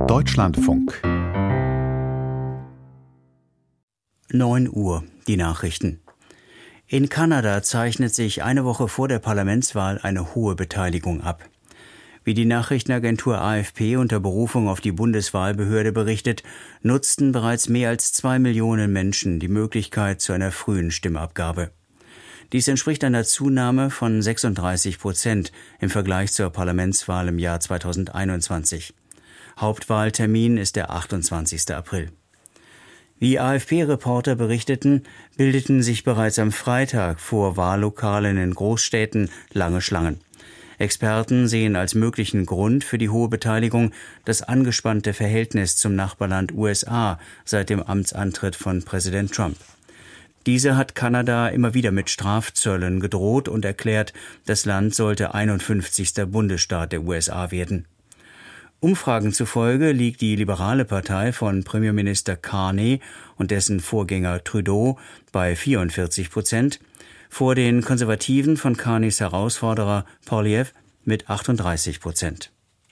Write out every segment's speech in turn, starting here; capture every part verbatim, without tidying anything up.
Deutschlandfunk. neun Uhr, die Nachrichten. In Kanada zeichnet sich eine Woche vor der Parlamentswahl eine hohe Beteiligung ab. Wie die Nachrichtenagentur A F P unter Berufung auf die Bundeswahlbehörde berichtet, nutzten bereits mehr als zwei Millionen Menschen die Möglichkeit zu einer frühen Stimmabgabe. Dies entspricht einer Zunahme von sechsunddreißig Prozent im Vergleich zur Parlamentswahl im Jahr zweitausendeinundzwanzig. Hauptwahltermin ist der achtundzwanzigster April. Wie A F P-Reporter berichteten, bildeten sich bereits am Freitag vor Wahllokalen in Großstädten lange Schlangen. Experten sehen als möglichen Grund für die hohe Beteiligung das angespannte Verhältnis zum Nachbarland U S A seit dem Amtsantritt von Präsident Trump. Dieser hat Kanada immer wieder mit Strafzöllen gedroht und erklärt, das Land sollte einundfünfzigster Bundesstaat der U S A werden. Umfragen zufolge liegt die liberale Partei von Premierminister Carney und dessen Vorgänger Trudeau bei vierundvierzig Prozent, vor den Konservativen von Carneys Herausforderer Poilievre mit achtunddreißig Prozent.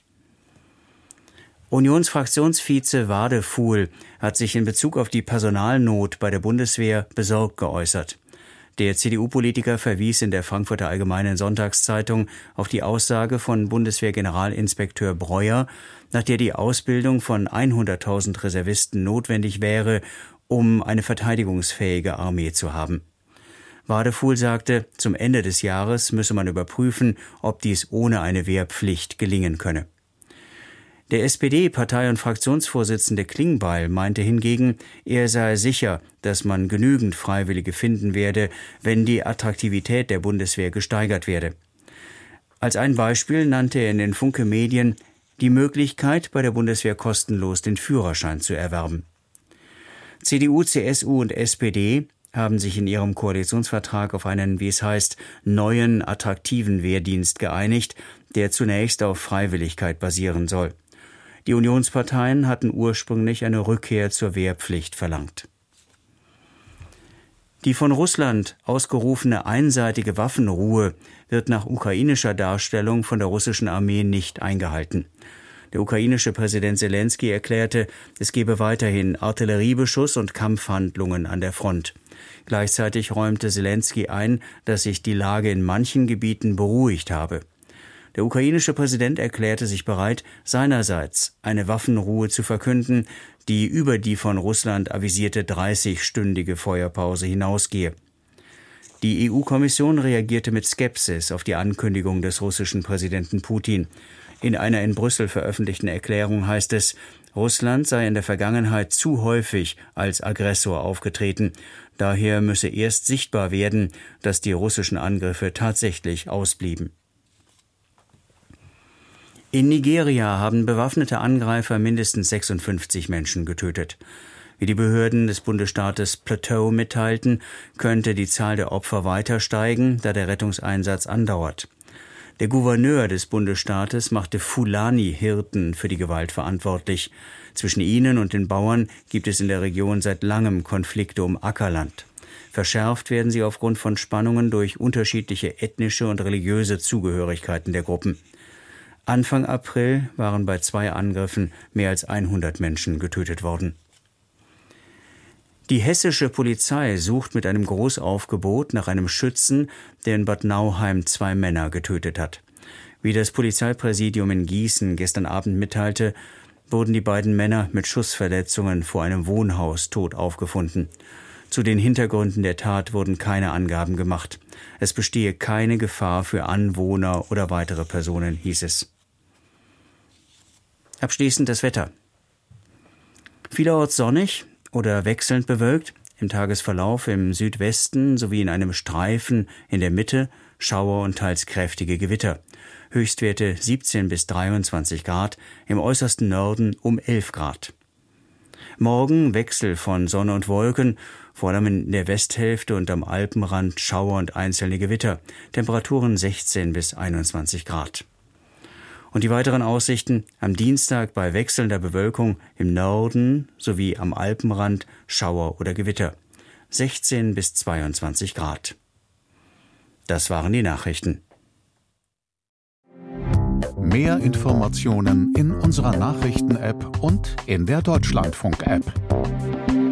Unionsfraktionsvize Wadefuhl hat sich in Bezug auf die Personalnot bei der Bundeswehr besorgt geäußert. Der C D U-Politiker verwies in der Frankfurter Allgemeinen Sonntagszeitung auf die Aussage von Bundeswehr-Generalinspekteur Breuer, nach der die Ausbildung von hunderttausend Reservisten notwendig wäre, um eine verteidigungsfähige Armee zu haben. Wadefuhl sagte, zum Ende des Jahres müsse man überprüfen, ob dies ohne eine Wehrpflicht gelingen könne. Der S P D-Partei- und Fraktionsvorsitzende Klingbeil meinte hingegen, er sei sicher, dass man genügend Freiwillige finden werde, wenn die Attraktivität der Bundeswehr gesteigert werde. Als ein Beispiel nannte er in den Funke-Medien die Möglichkeit, bei der Bundeswehr kostenlos den Führerschein zu erwerben. C D U, C S U und S P D haben sich in ihrem Koalitionsvertrag auf einen, wie es heißt, neuen, attraktiven Wehrdienst geeinigt, der zunächst auf Freiwilligkeit basieren soll. Die Unionsparteien hatten ursprünglich eine Rückkehr zur Wehrpflicht verlangt. Die von Russland ausgerufene einseitige Waffenruhe wird nach ukrainischer Darstellung von der russischen Armee nicht eingehalten. Der ukrainische Präsident Selenskyj erklärte, es gebe weiterhin Artilleriebeschuss und Kampfhandlungen an der Front. Gleichzeitig räumte Selenskyj ein, dass sich die Lage in manchen Gebieten beruhigt habe. Der ukrainische Präsident erklärte sich bereit, seinerseits eine Waffenruhe zu verkünden, die über die von Russland avisierte dreißigstündige Feuerpause hinausgehe. Die E U-Kommission reagierte mit Skepsis auf die Ankündigung des russischen Präsidenten Putin. In einer in Brüssel veröffentlichten Erklärung heißt es, Russland sei in der Vergangenheit zu häufig als Aggressor aufgetreten. Daher müsse erst sichtbar werden, dass die russischen Angriffe tatsächlich ausblieben. In Nigeria haben bewaffnete Angreifer mindestens sechsundfünfzig Menschen getötet. Wie die Behörden des Bundesstaates Plateau mitteilten, könnte die Zahl der Opfer weiter steigen, da der Rettungseinsatz andauert. Der Gouverneur des Bundesstaates machte Fulani-Hirten für die Gewalt verantwortlich. Zwischen ihnen und den Bauern gibt es in der Region seit langem Konflikte um Ackerland. Verschärft werden sie aufgrund von Spannungen durch unterschiedliche ethnische und religiöse Zugehörigkeiten der Gruppen. Anfang April waren bei zwei Angriffen mehr als hundert Menschen getötet worden. Die hessische Polizei sucht mit einem Großaufgebot nach einem Schützen, der in Bad Nauheim zwei Männer getötet hat. Wie das Polizeipräsidium in Gießen gestern Abend mitteilte, wurden die beiden Männer mit Schussverletzungen vor einem Wohnhaus tot aufgefunden. Zu den Hintergründen der Tat wurden keine Angaben gemacht. Es bestehe keine Gefahr für Anwohner oder weitere Personen, hieß es. Abschließend das Wetter. Vielerorts sonnig oder wechselnd bewölkt, im Tagesverlauf im Südwesten sowie in einem Streifen in der Mitte Schauer und teils kräftige Gewitter. Höchstwerte siebzehn bis dreiundzwanzig Grad, im äußersten Norden um elf Grad. Morgen Wechsel von Sonne und Wolken, vor allem in der Westhälfte und am Alpenrand Schauer und einzelne Gewitter. Temperaturen sechzehn bis einundzwanzig Grad. Und die weiteren Aussichten: am Dienstag bei wechselnder Bewölkung im Norden sowie am Alpenrand Schauer oder Gewitter. sechzehn bis zweiundzwanzig Grad. Das waren die Nachrichten. Mehr Informationen in unserer Nachrichten-App und in der Deutschlandfunk-App.